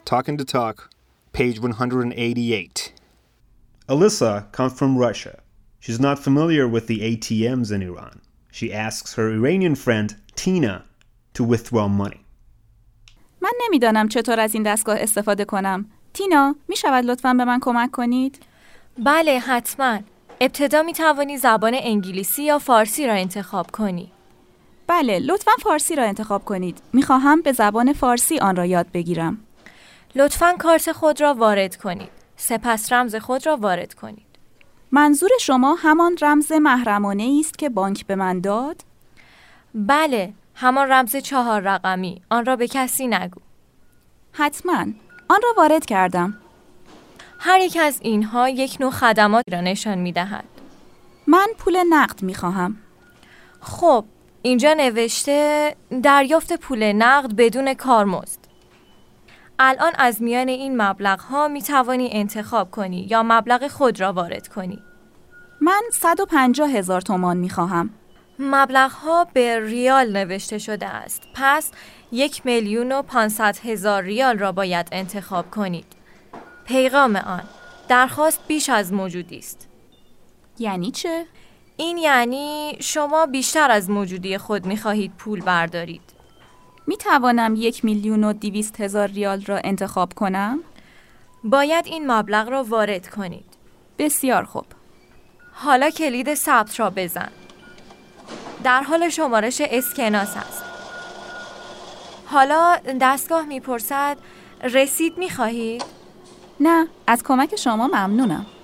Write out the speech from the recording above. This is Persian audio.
Talking to Talk, page 188. Alyssa comes from Russia. She's not familiar with the ATMs in Iran. She asks her Iranian friend, Tina, to withdraw money. من نمیدانم چطور از این دستگاه استفاده کنم. تینا، می شود لطفاً به من کمک کنید؟ بله، حتماً. ابتدا می توانی زبان انگلیسی یا فارسی را انتخاب کنی. بله، لطفاً فارسی را انتخاب کنید. می خواهم به زبان فارسی آن را یاد بگیرم. لطفاً کارت خود را وارد کنید. سپس رمز خود را وارد کنید. منظور شما همان رمز محرمانه است که بانک به من داد؟ بله، همان رمز 4 رقمی. آن را به کسی نگو. حتماً. آن را وارد کردم. هر یک از اینها یک نوع خدمات را نشان می دهد. من پول نقد می خواهم. خب، اینجا نوشته دریافت پول نقد بدون کارمزد. الان از میان این مبلغ‌ها می توانی انتخاب کنی یا مبلغ خود را وارد کنی. من 150,000 تومان می خواهم. مبلغ‌ها به ریال نوشته شده است. پس 1,500,000 ریال را باید انتخاب کنید. پیغام آن: درخواست بیش از موجودی است. یعنی چه؟ این یعنی شما بیشتر از موجودی خود می خواهید پول بردارید. می توانم 1,200,000 ریال را انتخاب کنم؟ باید این مبلغ را وارد کنید. بسیار خوب. حالا کلید ثبت را بزن. در حال شمارش اسکناس است. حالا دستگاه میپرسد رسید میخواهید؟ نه، از کمک شما ممنونم.